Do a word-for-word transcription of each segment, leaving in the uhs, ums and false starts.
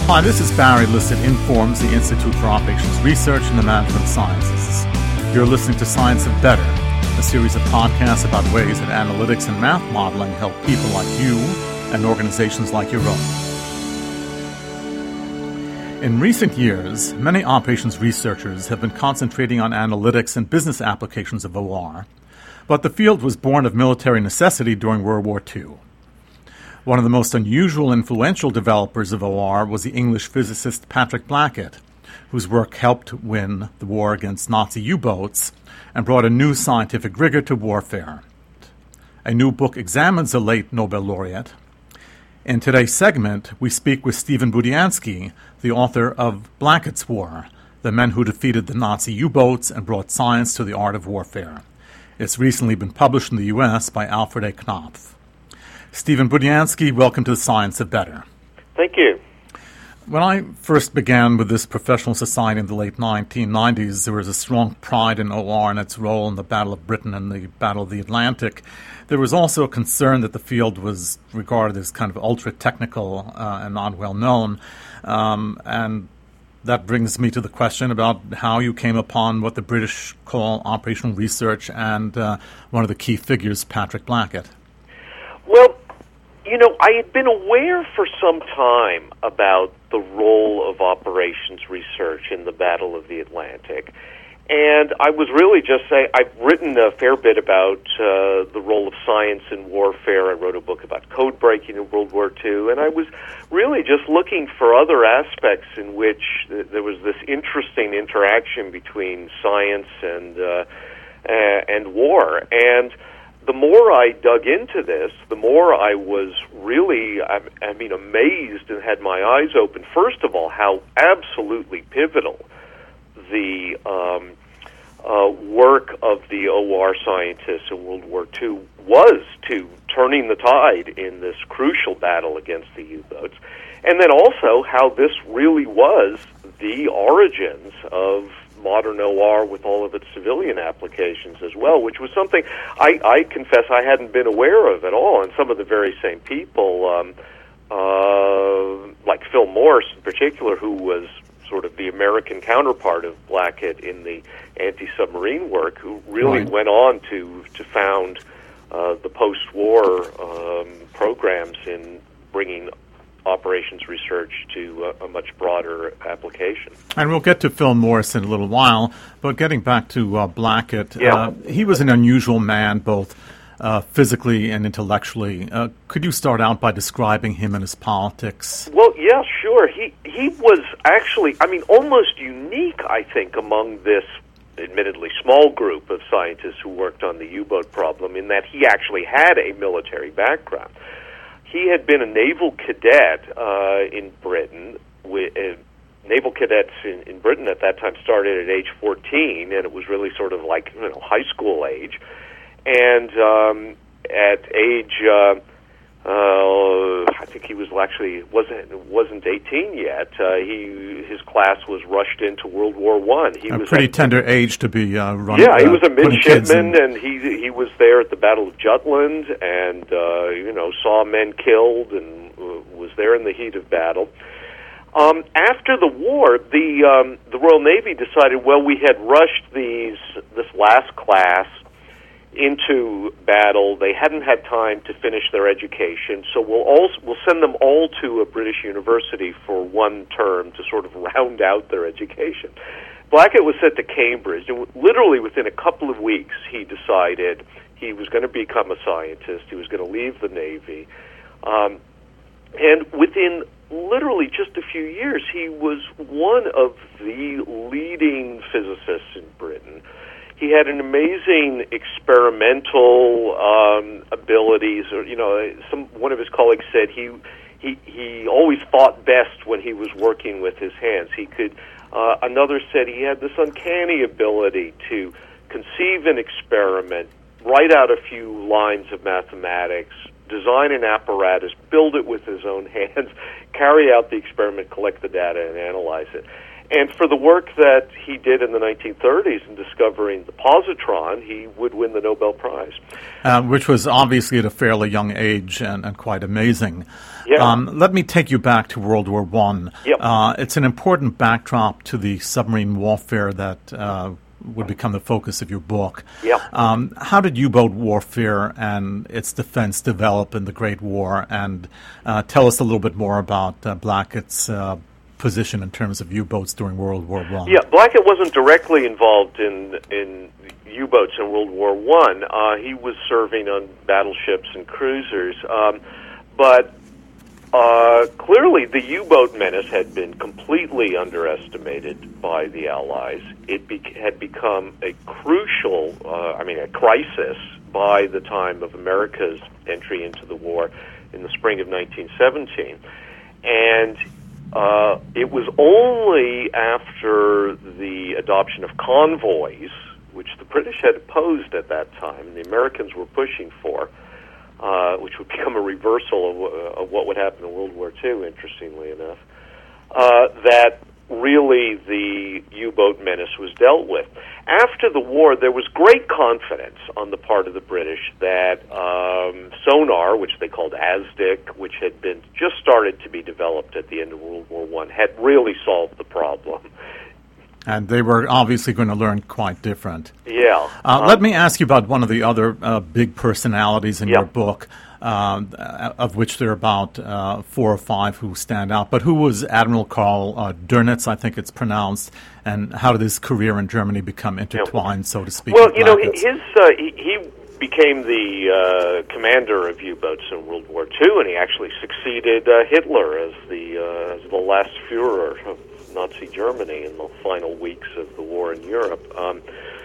Hi, this is Barry Lisset, Informs, the Institute for Operations Research and the Management Sciences. You're listening to Science of Better, a series of podcasts about ways that analytics and math modeling help people like you and organizations like your own. In recent years, many operations researchers have been concentrating on analytics and business applications of O R, but the field was born of military necessity during World War Two. One of the most unusual and influential developers of O R was the English physicist Patrick Blackett, whose work helped win the war against Nazi U-boats and brought a new scientific rigor to warfare. A new book examines the late Nobel laureate. In today's segment, we speak with Stephen Budiansky, the author of Blackett's War, The Men Who Defeated the Nazi U-boats and Brought Science to the Art of Warfare. It's recently been published in the U S by Alfred A. Knopf. Stephen Budiansky, welcome to the Science of Better. Thank you. When I first began with this professional society in the late nineteen nineties, there was a strong pride in O R and its role in the Battle of Britain and the Battle of the Atlantic. There was also a concern that the field was regarded as kind of ultra-technical uh, and not well-known. Um, and that brings me to the question about how you came upon what the British call operational research and uh, one of the key figures, Patrick Blackett. Well, you know, I had been aware for some time about the role of operations research in the Battle of the Atlantic. And I was really just saying, I've written a fair bit about uh, the role of science in warfare. I wrote a book about code breaking in World War Two, and I was really just looking for other aspects in which th- there was this interesting interaction between science and uh, uh, and war. And the more I dug into this, the more I was really, I, I mean, amazed and had my eyes open. First of all, how absolutely pivotal the um, uh, work of the O R scientists in World War Two was to turning the tide in this crucial battle against the U-boats. And then also how this really was the origins of modern O R with all of its civilian applications as well, which was something I, I confess I hadn't been aware of at all. And some of the very same people, um, uh, like Phil Morse in particular, who was sort of the American counterpart of Blackett in the anti-submarine work, who really right. went on to, to found uh, the post-war um, programs in bringing operations research to a, a much broader application. And we'll get to Phil Morris in a little while, but getting back to uh, Blackett, yeah. uh, he was an unusual man, both uh, physically and intellectually. Uh, could you start out by describing him and his politics? Well, yeah, sure. He he was actually, I mean, almost unique, I think, among this admittedly small group of scientists who worked on the U-boat problem, in that he actually had a military background. He had been a naval cadet uh, in Britain. With, uh, naval cadets in, in Britain at that time started at age fourteen, and it was really sort of like, you know, high school age. And um, at age, uh, uh, I think he was actually wasn't wasn't eighteen yet. Uh, he his class was rushed into World War One. He a was pretty at, tender age to be uh, running. Yeah, he uh, was a midshipman, in... and he he was there at the Battle of Jutland, and uh, you know saw men killed, and uh, was there in the heat of battle. Um, after the war, the um, the Royal Navy decided, well, we had rushed these this last class into battle. They hadn't had time to finish their education, so we'll also we'll send them all to a British university for one term to sort of round out their education. Blackett was sent to Cambridge, and literally within a couple of weeks, he decided he was going to become a scientist. He was going to leave the Navy, um, and within literally just a few years, he was one of the leading physicists in Britain. He had an amazing experimental um, abilities. Or you know, some one of his colleagues said he he he always thought best when he was working with his hands. He could. Uh, another said he had this uncanny ability to conceive an experiment, write out a few lines of mathematics, design an apparatus, build it with his own hands, carry out the experiment, collect the data, and analyze it. And for the work that he did in the nineteen thirties in discovering the positron, he would win the Nobel Prize. Uh, which was obviously at a fairly young age and, and quite amazing. Yeah. Um, let me take you back to World War One. Yep. Uh, it's an important backdrop to the submarine warfare that uh, would become the focus of your book. Yep. Um, how did U-boat warfare and its defense develop in the Great War? And uh, tell us a little bit more about uh, Blackett's uh, position in terms of U-boats during World War One. Yeah, Blackett wasn't directly involved in in U-boats in World War One. Uh, he was serving on battleships and cruisers, um, but uh, clearly the U-boat menace had been completely underestimated by the Allies. It be- had become a crucial, uh, I mean, a crisis by the time of America's entry into the war in the spring of nineteen seventeen, and Uh, it was only after the adoption of convoys, which the British had opposed at that time, and the Americans were pushing for, uh, which would become a reversal of, uh, of what would happen in World War Two, interestingly enough, uh, that really the U-boat menace was dealt with. After the war, there was great confidence on the part of the British that um, sonar, which they called ASDIC, which had been just started to be developed at the end of World War One, had really solved the problem. And they were obviously going to learn quite different. Yeah. Uh, um, let me ask you about one of the other uh, big personalities in yeah. your book, uh, of which there are about uh, four or five who stand out. But who was Admiral Karl uh, Dönitz, I think it's pronounced, and how did his career in Germany become intertwined, yeah. so to speak? Well, you know, his uh, he, he became the uh, commander of U-boats in World War Two, and he actually succeeded uh, Hitler as the uh, as the last Führer of Nazi Germany in the final weeks of the war in Europe. Um,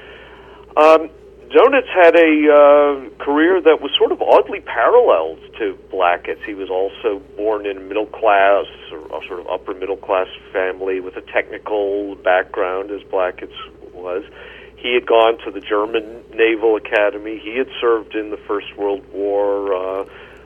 um, Dönitz had a uh, career that was sort of oddly paralleled to Blackett's. He was also born in a middle class, or a sort of upper middle class family with a technical background, as Blackett's was. He had gone to the German Naval Academy. He had served in the First World War uh,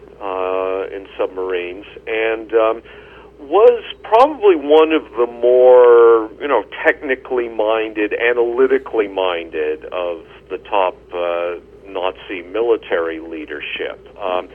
uh, in submarines, and um, was probably one of the more, you know, technically minded, analytically minded of the top uh, Nazi military leadership. Um,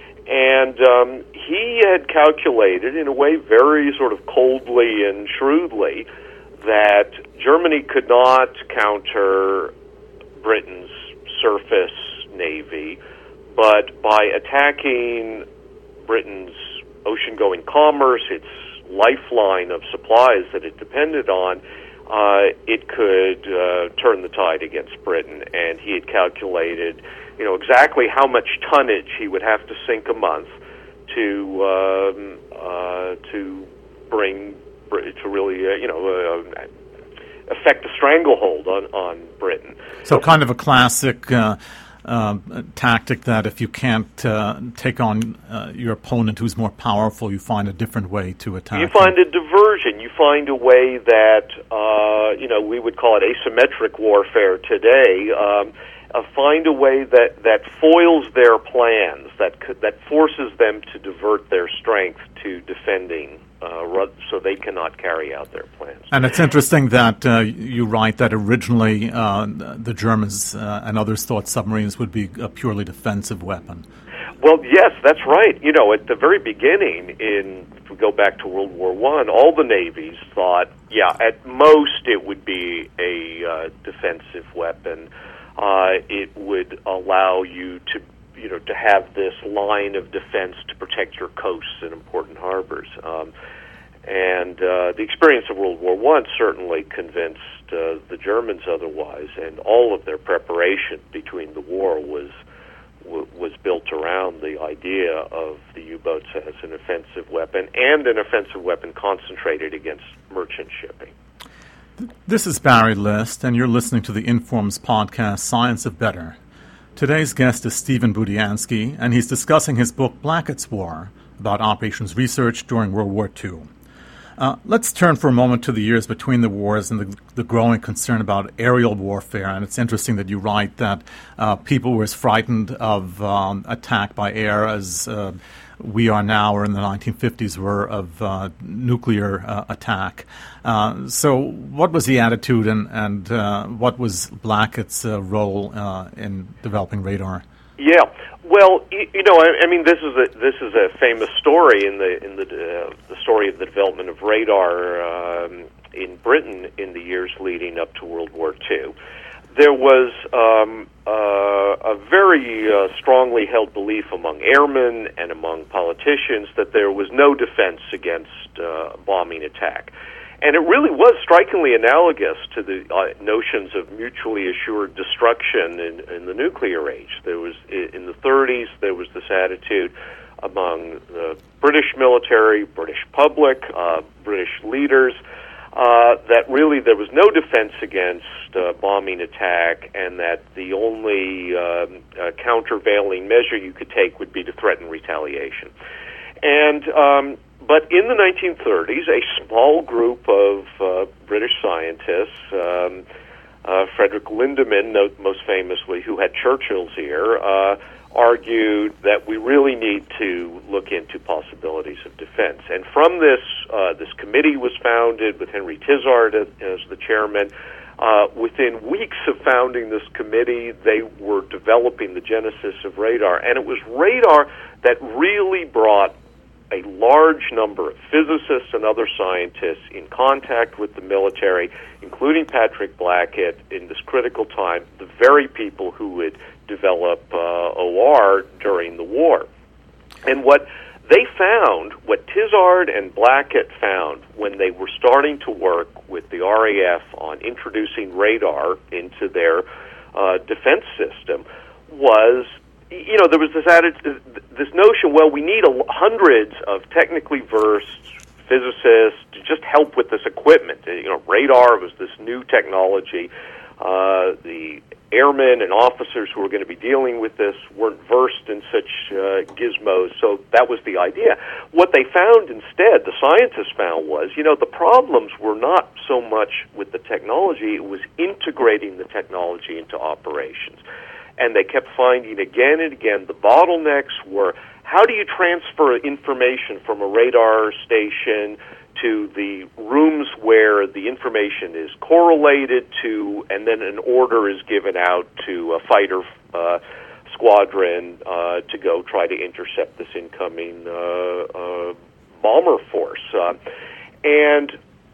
and um, he had calculated, in a way very sort of coldly and shrewdly, that Germany could not counter Britain's surface navy, but by attacking Britain's ocean-going commerce, its lifeline of supplies that it depended on, uh, it could uh, turn the tide against Britain. And he had calculated, you know, exactly how much tonnage he would have to sink a month to um, uh, to bring to really, uh, you know, uh, affect a stranglehold on on Britain. So, kind of a classic Uh Uh, tactic that if you can't uh, take on uh, your opponent who's more powerful, you find a different way to attack. You find him. a diversion. You find a way that, uh, you know, we would call it asymmetric warfare today. Um, uh, find a way that, that foils their plans, that could, that forces them to divert their strength to defending, uh, so they cannot carry out their plans. And it's interesting that uh, you write that originally uh, the Germans uh, and others thought submarines would be a purely defensive weapon. Well, yes, that's right. You know, at the very beginning, in if we go back to World War One, all the navies thought, yeah, at most it would be a uh, defensive weapon. Uh, it would allow you to, you know, to have this line of defense to protect your coasts and important harbors. Um, and uh, the experience of World War One certainly convinced uh, the Germans otherwise, and all of their preparation between the war was w- was built around the idea of the U-boats as an offensive weapon, and an offensive weapon concentrated against merchant shipping. This is Barry List, and you're listening to the Informs podcast, Science of Better. Today's guest is Stephen Budiansky, and he's discussing his book, Blackett's War, about operations research during World War Two. Uh, let's turn for a moment to the years between the wars and the, the growing concern about aerial warfare. And it's interesting that you write that uh, people were as frightened of um, attack by air as uh, we are now or in the nineteen fifties were of uh, nuclear uh, attack. Uh, so what was the attitude and, and uh, what was Blackett's uh, role uh, in developing radar? Yeah, well, you, you know, I, I mean, this is a this is a famous story in the in the uh, the story of the development of radar um, in Britain in the years leading up to World War Two. There was um, uh, a very uh, strongly held belief among airmen and among politicians that there was no defense against uh, bombing attack. And it really was strikingly analogous to the uh, notions of mutually assured destruction in, in the nuclear age. There was, in the thirties, there was this attitude among the British military, British public, uh, British leaders, uh, that really there was no defense against uh, bombing attack, and that the only um, uh, countervailing measure you could take would be to threaten retaliation. And um, But in the nineteen thirties, a small group of uh, British scientists, um, uh, Frederick Lindemann, most famously, who had Churchill's ear, uh, argued that we really need to look into possibilities of defense. And from this, uh, this committee was founded with Henry Tizard as, as the chairman. Uh, within weeks of founding this committee, they were developing the genesis of radar. And it was radar that really brought a large number of physicists and other scientists in contact with the military, including Patrick Blackett, in this critical time, the very people who would develop uh, O R during the war. And what they found, what Tizard and Blackett found when they were starting to work with the R A F on introducing radar into their uh, defense system, was, you know, there was this added, this notion, well, we need a, hundreds of technically versed physicists to just help with this equipment. You know, radar was this new technology. Uh, the airmen and officers who were going to be dealing with this weren't versed in such uh, gizmos, so that was the idea. What they found instead, the scientists found, was, you know, the problems were not so much with the technology, it was integrating the technology into operations. And they kept finding again and again the bottlenecks were, how do you transfer information from a radar station to the rooms where the information is correlated to, and then an order is given out to a fighter uh, squadron uh, to go try to intercept this incoming uh, uh, bomber force. Uh, and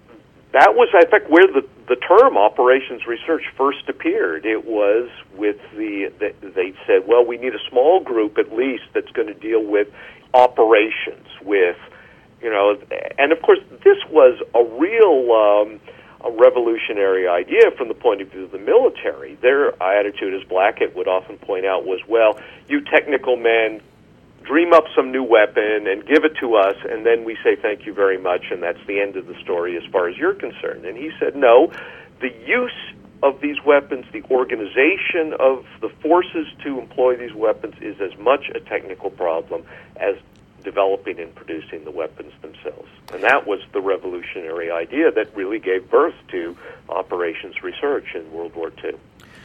that was, I think, where the, the term operations research first appeared. It was with the, the, they said, well, we need a small group at least that's going to deal with operations, with, you know, and of course this was a real um, a revolutionary idea from the point of view of the military. Their attitude, as Blackett would often point out, was, well, you technical men, dream up some new weapon and give it to us, and then we say thank you very much, and that's the end of the story as far as you're concerned. And he said, no, the use of these weapons, the organization of the forces to employ these weapons is as much a technical problem as developing and producing the weapons themselves. And that was the revolutionary idea that really gave birth to operations research in World War Two.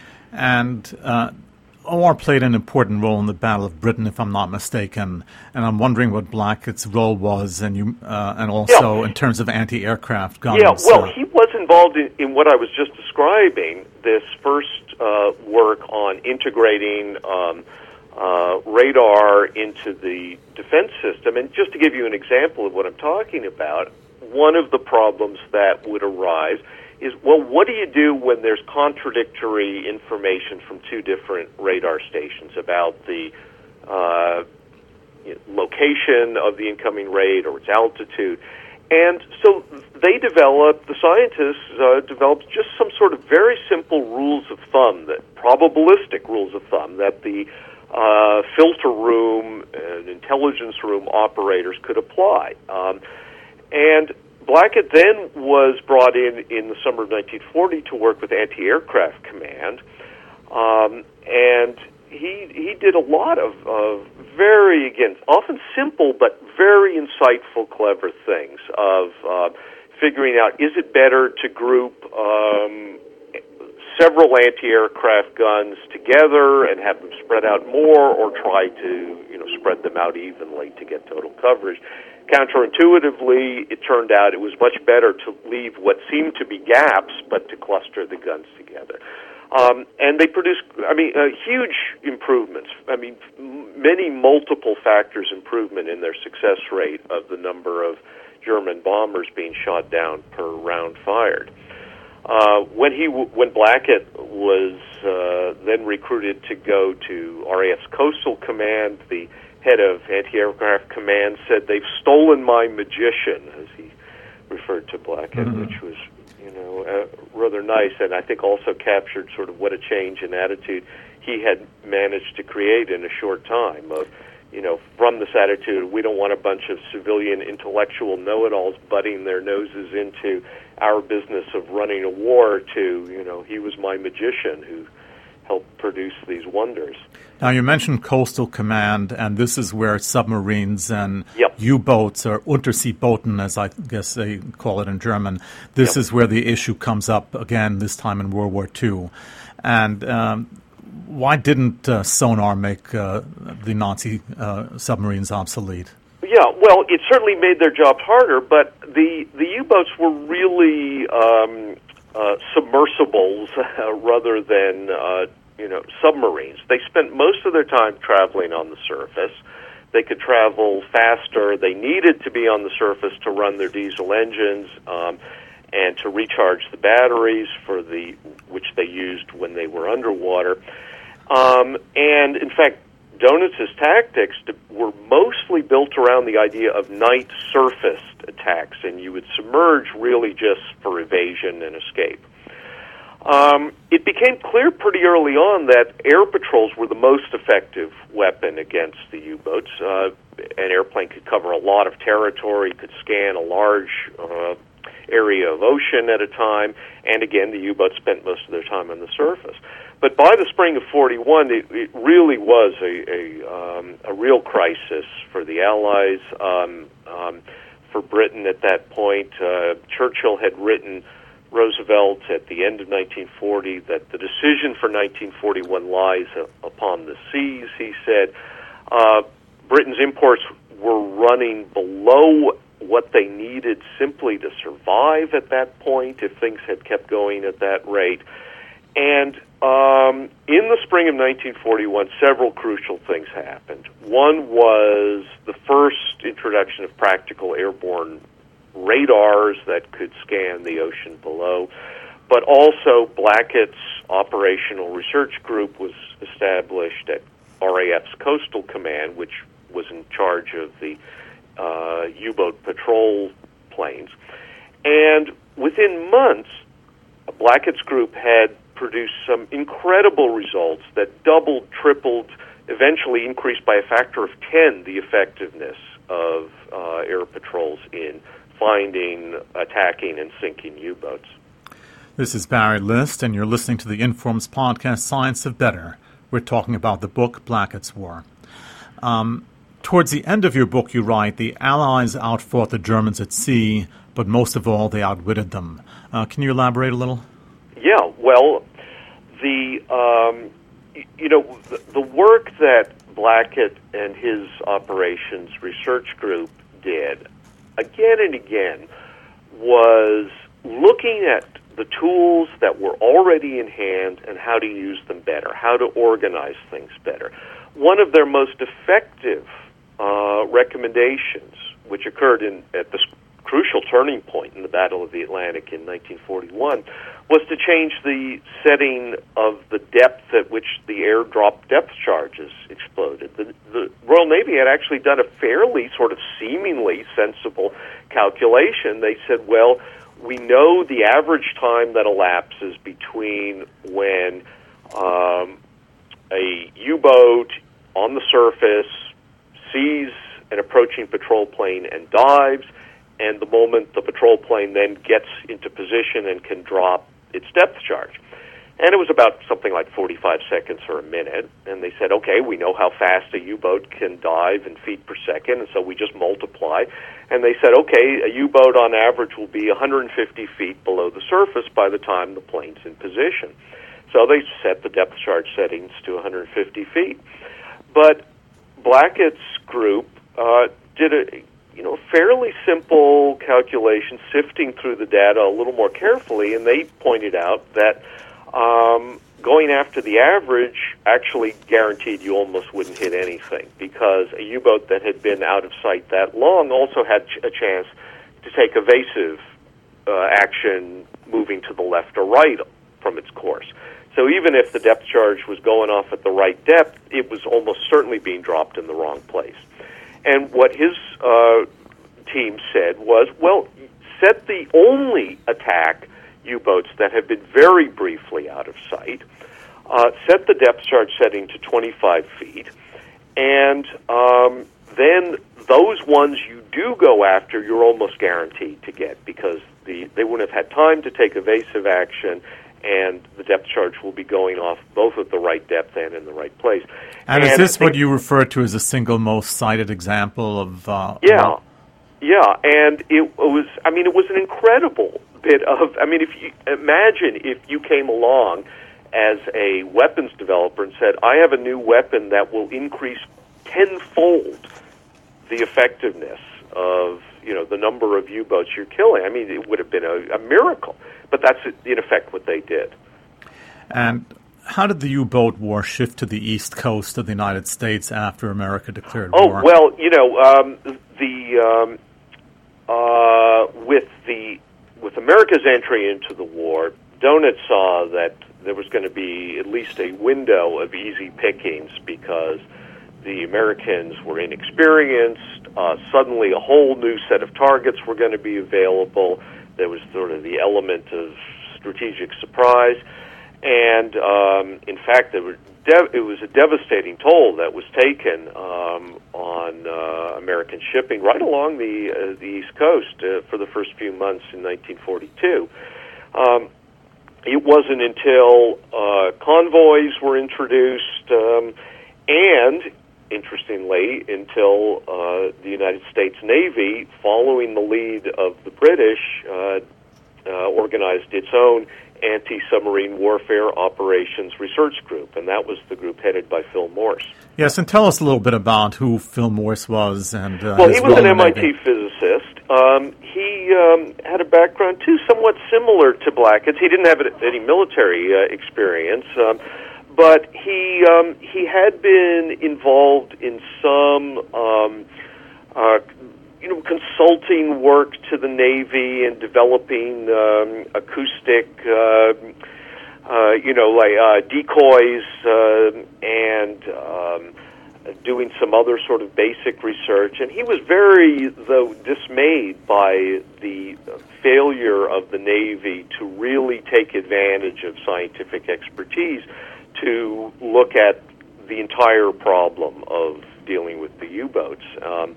And uh, O R played an important role in the Battle of Britain, if I'm not mistaken, and I'm wondering what Blackett's role was, and you, uh, and also yeah. in terms of anti-aircraft guns. Yeah, well, he was involved in, in what I was just describing, this first uh, work on integrating um, uh, radar into the defense system. And just to give you an example of what I'm talking about, one of the problems that would arise is, well, what do you do when there's contradictory information from two different radar stations about the uh, you know, location of the incoming raid or its altitude? And so they developed, the scientists uh, developed just some sort of very simple rules of thumb, that probabilistic rules of thumb, that the uh, filter room and intelligence room operators could apply. Um, and Blackett then was brought in in the summer of nineteen forty to work with Anti-Aircraft Command, um, and he he did a lot of, of very, again, often simple but very insightful, clever things of uh, figuring out, is it better to group um, several anti-aircraft guns together and have them spread out more, or try to, you know, spread them out evenly to get total coverage. Counterintuitively, it turned out it was much better to leave what seemed to be gaps, but to cluster the guns together. Um, and they produced, I mean, uh, huge improvements. I mean, m- many multiple factors improvement in their success rate of the number of German bombers being shot down per round fired. Uh, when he, w- when Blackett was uh, then recruited to go to R A F's Coastal Command, the head of anti-aircraft command said, "They've stolen my magician," as he referred to Blackett, mm-hmm. which was, you know, uh, rather nice, and I think also captured sort of what a change in attitude he had managed to create in a short time of, you know, from this attitude, we don't want a bunch of civilian intellectual know-it-alls butting their noses into our business of running a war, to, you know, he was my magician who helped produce these wonders. Now, you mentioned Coastal Command, and this is where submarines and yep. U-boats, or Unterseebooten, as I guess they call it in German, this yep. is where the issue comes up again, this time in World War Two. And um, why didn't uh, sonar make uh, the Nazi uh, submarines obsolete? Yeah, well, it certainly made their jobs harder, but the, the U-boats were really um, uh, submersibles uh, rather than uh, you know, submarines. They spent most of their time traveling on the surface. They could travel faster. They needed to be on the surface to run their diesel engines um, and to recharge the batteries for the which they used when they were underwater. Um, and in fact, Donitz's tactics were mostly built around the idea of night surfaced attacks, and you would submerge really just for evasion and escape. Um, it became clear pretty early on that air patrols were the most effective weapon against the U-boats. Uh, an airplane could cover a lot of territory, could scan a large uh, area of ocean at a time, and again, the U-boats spent most of their time on the surface. But by the spring of forty-one, it, it really was a, a, um, a real crisis for the Allies. Um, um, for Britain at that point, uh, Churchill had written Roosevelt at the end of nineteen forty that the decision for nineteen forty-one lies uh, upon the seas. He said uh, Britain's imports were running below what they needed simply to survive at that point if things had kept going at that rate. And um, in the spring of nineteen forty-one, several crucial things happened. One was the first introduction of practical airborne radars that could scan the ocean below, but also Blackett's operational research group was established at R A F's Coastal Command, which was in charge of the uh, U-boat patrol planes. And within months, Blackett's group had produced some incredible results that doubled, tripled, eventually increased by a factor of ten the effectiveness of uh, air patrols in finding, attacking, and sinking U-boats. This is Barry List, and you're listening to the Informs podcast, Science of Better. We're talking about the book, Blackett's War. Um, towards the end of your book, you write, the Allies outfought the Germans at sea, but most of all, they outwitted them. Uh, can you elaborate a little? Yeah, well, the um, y- you know the, the work that Blackett and his operations research group did again and again was looking at the tools that were already in hand and how to use them better, how to organize things better. One of their most effective uh, recommendations, which occurred in at this crucial turning point in the Battle of the Atlantic in nineteen forty-one, was to change the setting of the depth at which the airdrop depth charges exploded. The, the Royal Navy had actually done a fairly sort of seemingly sensible calculation. They said, well, we know the average time that elapses between when um, a U-boat on the surface sees an approaching patrol plane and dives, and the moment the patrol plane then gets into position and can drop its depth charge. And it was about something like forty-five seconds or a minute. And they said, okay, we know how fast a U-boat can dive in feet per second, and so we just multiply. And they said, okay, a U-boat on average will be one hundred fifty feet below the surface by the time the plane's in position. So they set the depth charge settings to one hundred fifty feet. But Blackett's group uh, did a you know fairly simple calculation, sifting through the data a little more carefully, and they pointed out that um, going after the average actually guaranteed you almost wouldn't hit anything, because a U-boat that had been out of sight that long also had a chance to take evasive uh, action moving to the left or right from its course. So even if the depth charge was going off at the right depth, it was almost certainly being dropped in the wrong place. And what his uh, team said was, well, set the only attack U-boats that have been very briefly out of sight, uh, set the depth charge setting to twenty-five feet, and um, then those ones you do go after, you're almost guaranteed to get, because the, they wouldn't have had time to take evasive action, and the depth charge will be going off both at the right depth and in the right place. And, and is this what you refer to as a single most cited example of... Uh, yeah, well, yeah, and it was, I mean, it was an incredible bit of, I mean, if you imagine if you came along as a weapons developer and said, I have a new weapon that will increase tenfold the effectiveness of, you know, the number of U-boats you're killing. I mean, it would have been a, a miracle. But that's, in effect, what they did. And how did the U-boat war shift to the east coast of the United States after America declared oh, war? Oh, well, you know, um, the um, uh, with the with America's entry into the war, Donat saw that there was going to be at least a window of easy pickings, because the Americans were inexperienced. Uh, suddenly, a whole new set of targets were going to be available. There was sort of the element of strategic surprise, and um, in fact, there were dev- it was a devastating toll that was taken um, on uh, American shipping right along the uh, the East Coast uh, for the first few months in nineteen forty-two. Um, it wasn't until uh, convoys were introduced, um, and interestingly, until uh, the United States Navy, following the lead of the British, uh, uh, organized its own anti-submarine warfare operations research group, and that was the group headed by Phil Morse. Yes, and tell us a little bit about who Phil Morse was. And uh, well, his he was role an in M I T Navy. physicist. Um, he um, had a background, too, somewhat similar to Blackett's. He didn't have any military uh, experience, um, but he um, he had been involved in some um, uh, you know consulting work to the Navy and developing um, acoustic uh, uh, you know like uh, decoys uh, and um, doing some other sort of basic research. And he was very though dismayed by the failure of the Navy to really take advantage of scientific expertise to look at the entire problem of dealing with the U-boats. Um,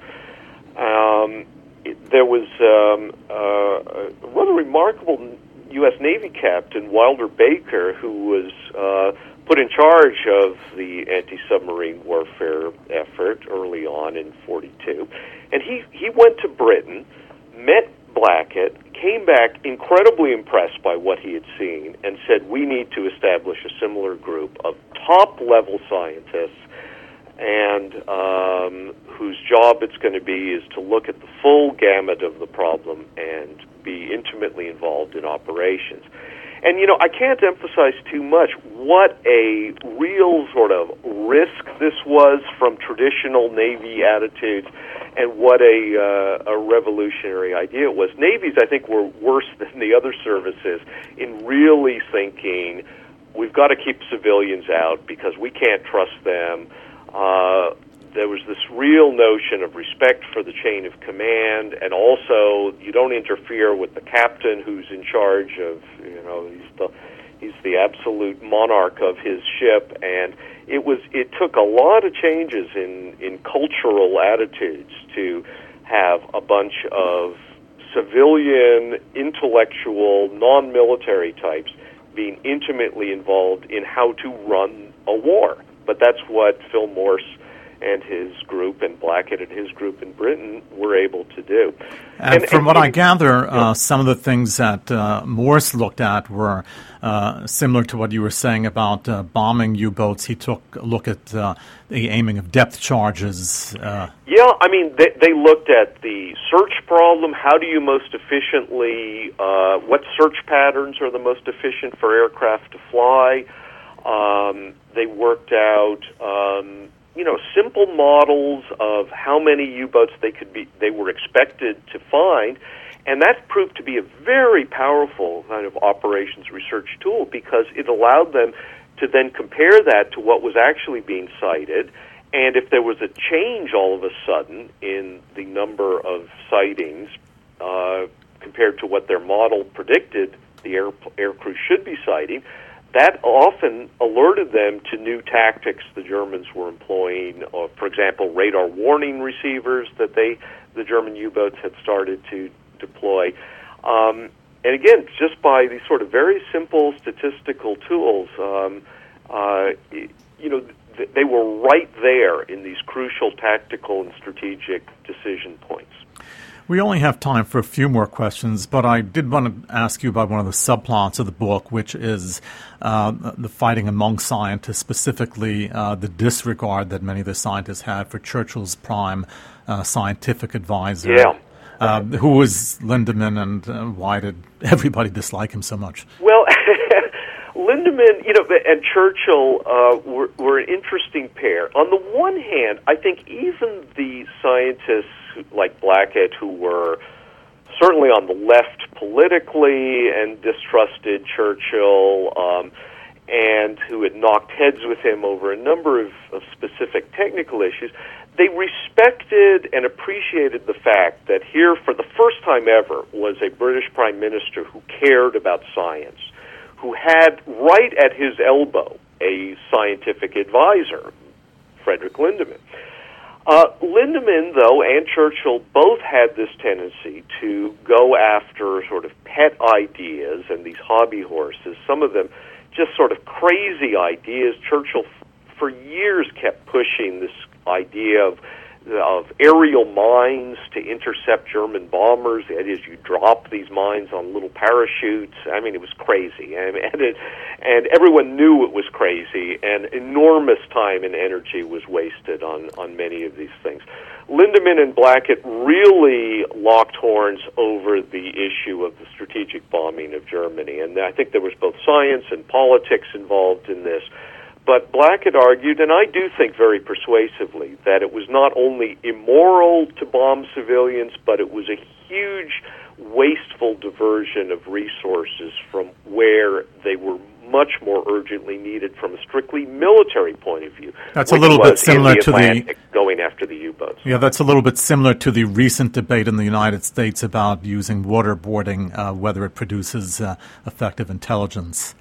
um, it, there was um, uh, a rather remarkable U S Navy captain, Wilder Baker, who was uh, put in charge of the anti-submarine warfare effort early on in forty-two. And he, he went to Britain, met Blackett, came back incredibly impressed by what he had seen, and said, we need to establish a similar group of top-level scientists and um, whose job it's going to be is to look at the full gamut of the problem and be intimately involved in operations. And, you know, I can't emphasize too much what a real sort of risk this was from traditional Navy attitudes, and what a, uh, a revolutionary idea it was. Navies, I think, were worse than the other services in really thinking, we've got to keep civilians out because we can't trust them. Uh, there was this real notion of respect for the chain of command, and also you don't interfere with the captain who's in charge of, you know, he's the he's the absolute monarch of his ship. And it was it took a lot of changes in in cultural attitudes to have a bunch of civilian, intellectual, non-military types being intimately involved in how to run a war. But that's what Phil Morse and his group, and Blackett and his group in Britain were able to do. And, and from and, what and, I gather, uh, yeah. some of the things that uh, Morse looked at were uh, similar to what you were saying about uh, bombing U-boats. He took a look at uh, the aiming of depth charges. Uh, yeah, I mean, they, they looked at the search problem. How do you most efficiently, uh, what search patterns are the most efficient for aircraft to fly? Um, they worked out... Um, you know, simple models of how many U-boats they could be, they were expected to find, and that proved to be a very powerful kind of operations research tool because it allowed them to then compare that to what was actually being cited, and if there was a change all of a sudden in the number of sightings uh, compared to what their model predicted the air, air crew should be sighting, that often alerted them to new tactics the Germans were employing. Uh, for example, radar warning receivers that they, the German U-boats had started to deploy. Um, and again, just by these sort of very simple statistical tools, um, uh, you know, th- they were right there in these crucial tactical and strategic decision points. We only have time for a few more questions, but I did want to ask you about one of the subplots of the book, which is uh, the fighting among scientists, specifically uh, the disregard that many of the scientists had for Churchill's prime uh, scientific advisor. Yeah. Uh, who was Lindemann, and uh, why did everybody dislike him so much? Well, Lindemann, you know, and Churchill uh, were, were an interesting pair. On the one hand, I think even the scientists like Blackett, who were certainly on the left politically and distrusted Churchill, um, and who had knocked heads with him over a number of, of specific technical issues, they respected and appreciated the fact that here, for the first time ever, was a British Prime Minister who cared about science, who had right at his elbow a scientific advisor, Frederick Lindemann. Uh, Lindemann, though, and Churchill both had this tendency to go after sort of pet ideas and these hobby horses, some of them just sort of crazy ideas. Churchill, f- for years, kept pushing this idea of of aerial mines to intercept German bombers. That is, you drop these mines on little parachutes. I mean, it was crazy, and and, it, and everyone knew it was crazy, and enormous time and energy was wasted on, on many of these things. Lindemann and Blackett really locked horns over the issue of the strategic bombing of Germany, and I think there was both science and politics involved in this. But Blackett argued, and I do think very persuasively, that it was not only immoral to bomb civilians, but it was a huge, wasteful diversion of resources from where they were much more urgently needed from a strictly military point of view. That's a little bit similar the to the going after the U-boats. Yeah, that's a little bit similar to the recent debate in the United States about using waterboarding, uh, whether it produces uh, effective intelligence.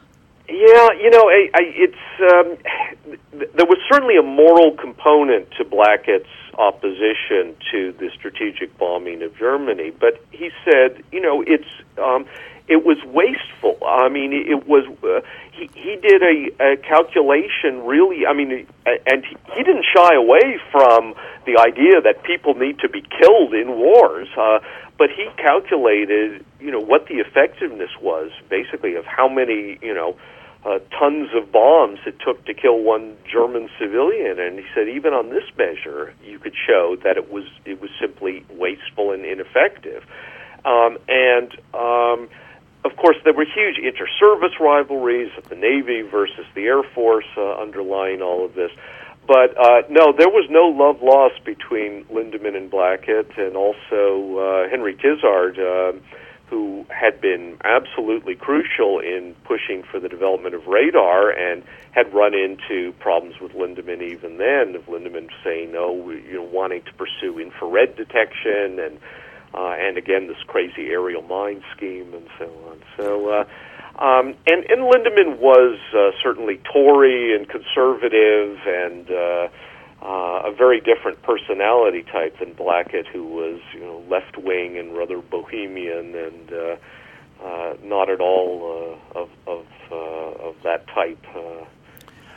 Yeah, you know, I, I, it's um, th- there was certainly a moral component to Blackett's opposition to the strategic bombing of Germany, but he said, you know, it's um, it was wasteful. I mean, it was uh, he he did a, a calculation, really. I mean, and he, he didn't shy away from the idea that people need to be killed in wars. Uh, But he calculated, you know, what the effectiveness was, basically, of how many, you know, uh, tons of bombs it took to kill one German civilian. And he said, even on this measure, you could show that it was it was simply wasteful and ineffective. Um, and um, of course, there were huge inter-service rivalries of the Navy versus the Air Force uh, underlying all of this. But uh, no, there was no love lost between Lindemann and Blackett, and also uh, Henry Tizard, uh, who had been absolutely crucial in pushing for the development of radar, and had run into problems with Lindemann even then. Of Lindemann saying no, you know, wanting to pursue infrared detection, and uh, and again this crazy aerial mine scheme, and so on. So. Uh, Um, and, and Lindemann was uh, certainly Tory and conservative, and uh, uh, a very different personality type than Blackett, who was, you know, left wing and rather bohemian, and uh, uh, not at all uh, of of, uh, of that type. Uh,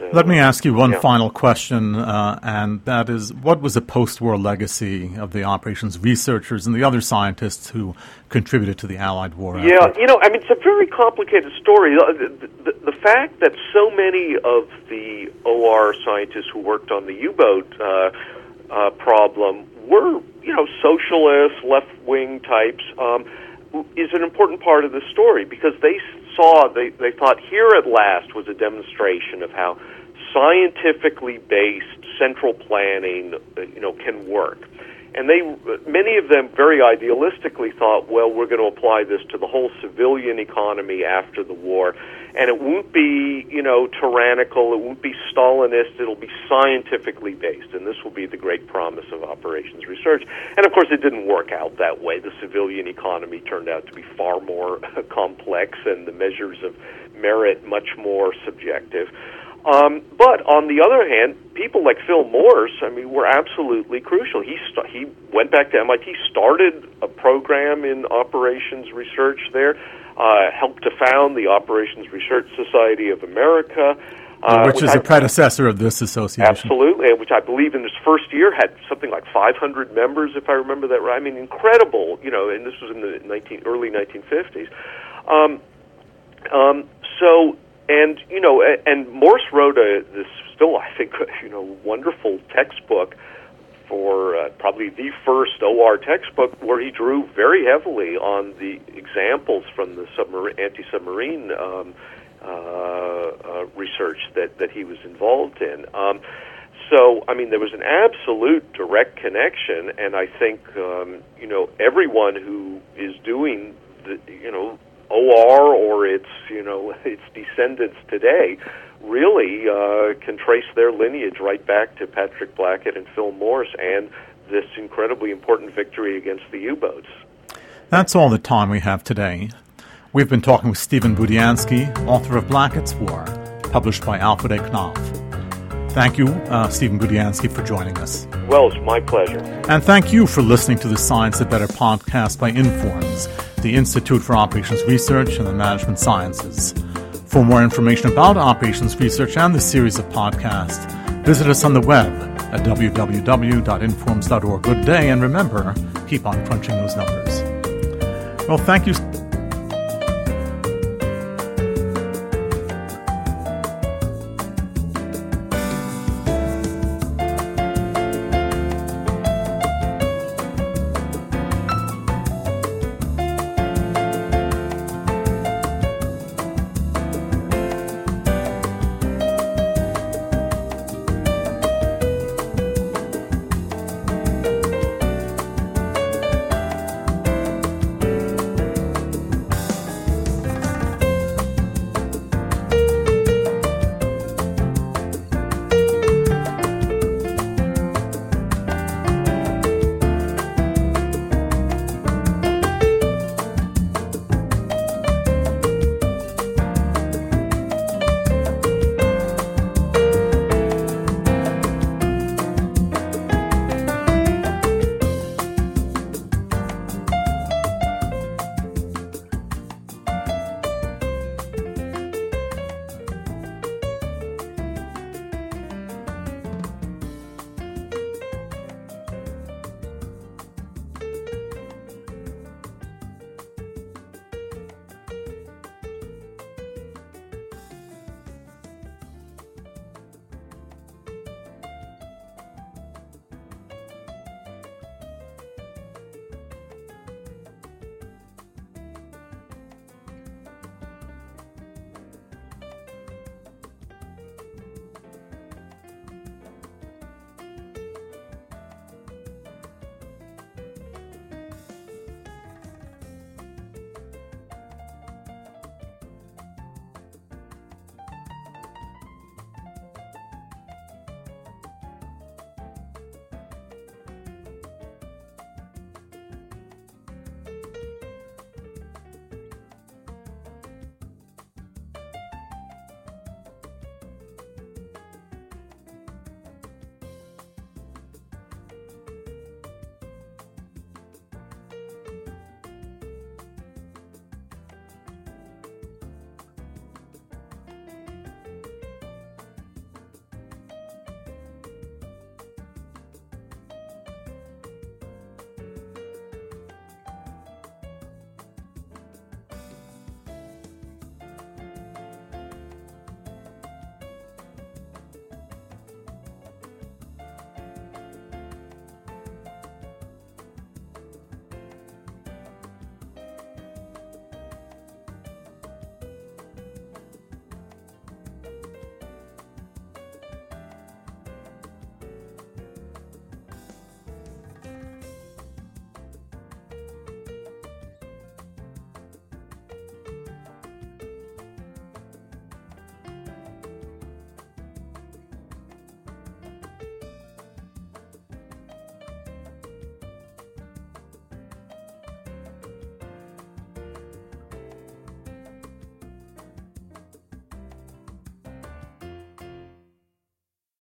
Uh, Let me ask you one yeah. final question, uh, and that is, what was the post-war legacy of the operations researchers and the other scientists who contributed to the Allied war effort? Yeah, you know, I mean, it's a very complicated story. The, the, the fact that so many of the O R scientists who worked on the U-boat uh, uh, problem were, you know, socialist, left-wing types, um, is an important part of the story, because they saw, they, they thought here at last was a demonstration of how scientifically based central planning, you know, can work. And they, many of them very idealistically thought, well, we're going to apply this to the whole civilian economy after the war, and it won't be, you know, tyrannical, it won't be Stalinist, it'll be scientifically based, and this will be the great promise of operations research. And of course, it didn't work out that way. The civilian economy turned out to be far more complex, and the measures of merit much more subjective. Um, but on the other hand, people like Phil Morse, I mean, were absolutely crucial. He st- he went back to M I T, started a program in operations research there, uh, helped to found the Operations Research Society of America. Uh, which, which is I, a predecessor of this association. Absolutely, which I believe in its first year had something like five hundred members, if I remember that right. I mean, incredible, you know, and this was in the nineteen, early nineteen fifties. Um, um, so... And, you know, and Morse wrote a, this still, I think, you know, wonderful textbook for uh, probably the first O R textbook, where he drew very heavily on the examples from the submarine, anti-submarine um, uh, uh, research that, that he was involved in. Um, so, I mean, there was an absolute direct connection, and I think, um, you know, everyone who is doing, the, you know, O R or its, you know, its descendants today really uh, can trace their lineage right back to Patrick Blackett and Phil Morse and this incredibly important victory against the U-boats. That's all the time we have today. We've been talking with Stephen Budiansky, author of Blackett's War, published by Alfred A. Knopf. Thank you, uh, Stephen Budiansky, for joining us. Well, it's my pleasure. And thank you for listening to the Science That Better podcast by Informs, the Institute for Operations Research and the Management Sciences. For more information about operations research and the series of podcasts, visit us on the web at w w w dot informs dot org. Good day, and remember, keep on crunching those numbers. Well, thank you.